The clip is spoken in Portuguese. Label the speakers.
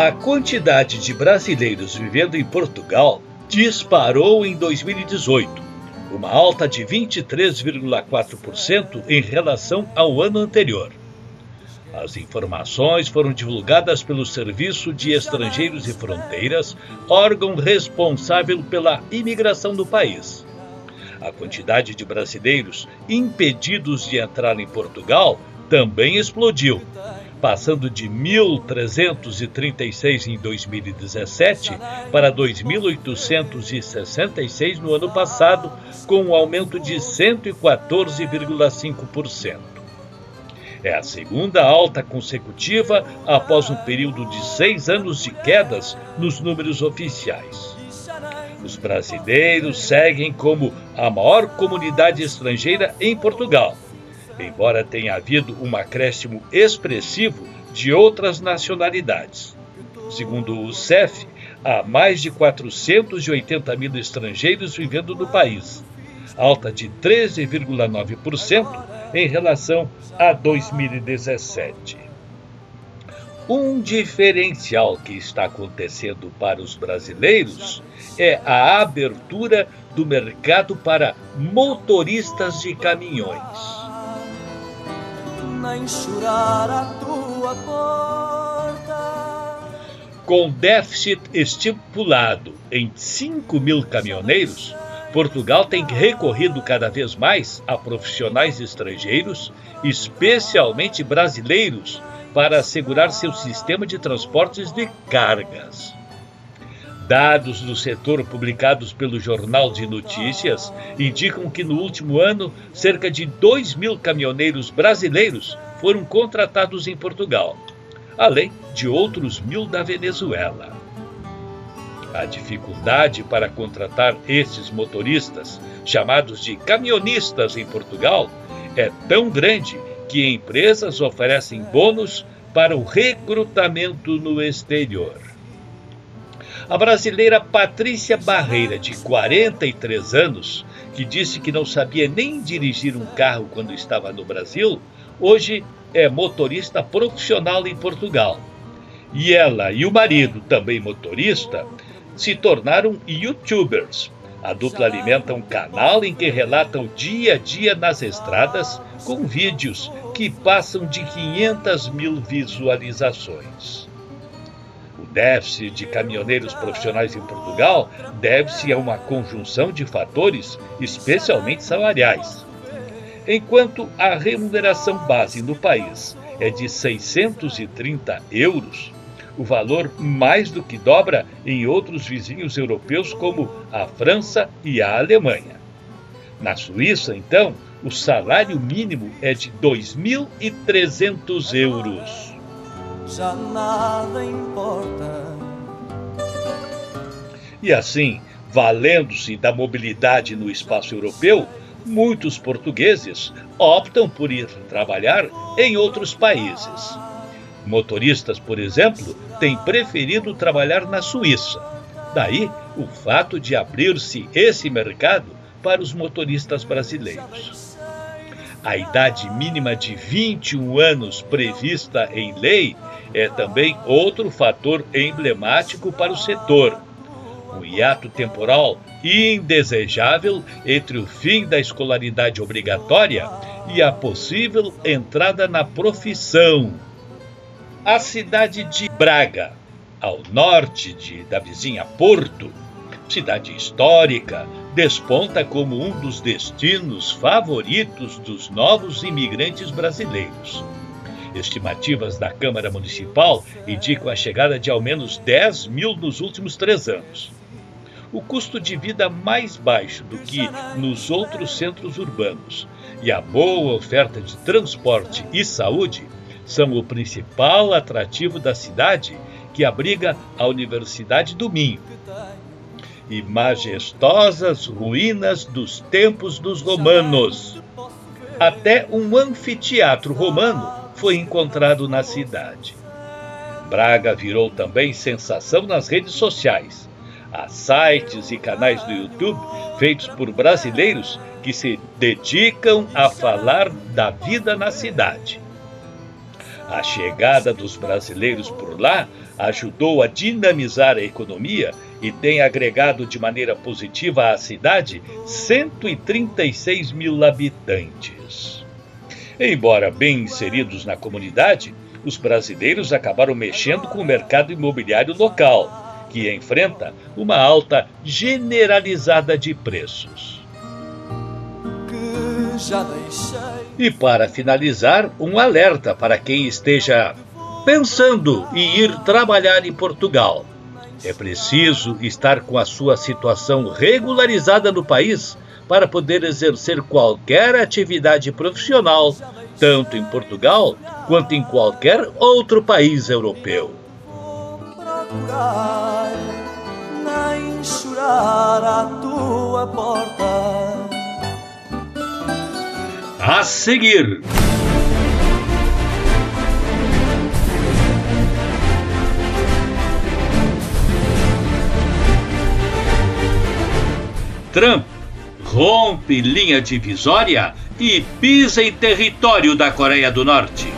Speaker 1: A quantidade de brasileiros vivendo em Portugal disparou em 2018, uma alta de 23,4% em relação ao ano anterior. As informações foram divulgadas pelo Serviço de Estrangeiros e Fronteiras, órgão responsável pela imigração do país. A quantidade de brasileiros impedidos de entrar em Portugal também explodiu, passando de 1.336 em 2017 para 2.866 no ano passado, com um aumento de 114,5%. É a segunda alta consecutiva após um período de 6 anos de quedas nos números oficiais. Os brasileiros seguem como a maior comunidade estrangeira em Portugal, embora tenha havido um acréscimo expressivo de outras nacionalidades. Segundo o CEF, há mais de 480 mil estrangeiros vivendo no país, alta de 13,9% em relação a 2017. Um diferencial que está acontecendo para os brasileiros é a abertura do mercado para motoristas de caminhões. Com déficit estipulado em 5 mil caminhoneiros, Portugal tem recorrido cada vez mais a profissionais estrangeiros, especialmente brasileiros, para assegurar seu sistema de transportes de cargas. Dados do setor publicados pelo Jornal de Notícias indicam que no último ano, cerca de 2 mil caminhoneiros brasileiros foram contratados em Portugal, além de outros 1.000 da Venezuela. A dificuldade para contratar esses motoristas, chamados de camionistas em Portugal, é tão grande que empresas oferecem bônus para o recrutamento no exterior. A brasileira Patrícia Barreira, de 43 anos, que disse que não sabia nem dirigir um carro quando estava no Brasil, hoje é motorista profissional em Portugal. E ela e o marido, também motorista, se tornaram youtubers. A dupla alimenta um canal em que relata o dia a dia nas estradas, com vídeos que passam de 500 mil visualizações. O déficit de caminhoneiros profissionais em Portugal deve-se a uma conjunção de fatores, especialmente salariais. Enquanto a remuneração base no país é de 630 euros, o valor mais do que dobra em outros vizinhos europeus como a França e a Alemanha. Na Suíça, então, o salário mínimo é de 2.300 euros. Já nada importa. E assim, valendo-se da mobilidade no espaço europeu, muitos portugueses optam por ir trabalhar em outros países. Motoristas, por exemplo, têm preferido trabalhar na Suíça. Daí o fato de abrir-se esse mercado para os motoristas brasileiros. A idade mínima de 21 anos prevista em lei é também outro fator emblemático para o setor. Um hiato temporal indesejável entre o fim da escolaridade obrigatória e a possível entrada na profissão. A cidade de Braga, ao norte da vizinha Porto, cidade histórica, desponta como um dos destinos favoritos dos novos imigrantes brasileiros. Estimativas da Câmara Municipal indicam a chegada de ao menos 10 mil nos últimos 3 anos. O custo de vida mais baixo do que nos outros centros urbanos e a boa oferta de transporte e saúde são o principal atrativo da cidade, que abriga a Universidade do Minho e majestosas ruínas dos tempos dos romanos. Até um anfiteatro romano foi encontrado na cidade. Braga virou também sensação nas redes sociais. Há sites e canais do YouTube feitos por brasileiros que se dedicam a falar da vida na cidade. A chegada dos brasileiros por lá ajudou a dinamizar a economia e tem agregado de maneira positiva à cidade 136 mil habitantes. Embora bem inseridos na comunidade, os brasileiros acabaram mexendo com o mercado imobiliário local, que enfrenta uma alta generalizada de preços. E para finalizar, um alerta para quem esteja pensando em ir trabalhar em Portugal. É preciso estar com a sua situação regularizada no país para poder exercer qualquer atividade profissional, tanto em Portugal quanto em qualquer outro país europeu.
Speaker 2: Nem chorar à tua porta.
Speaker 1: A seguir, Trump rompe linha divisória e pisa em território da Coreia do Norte.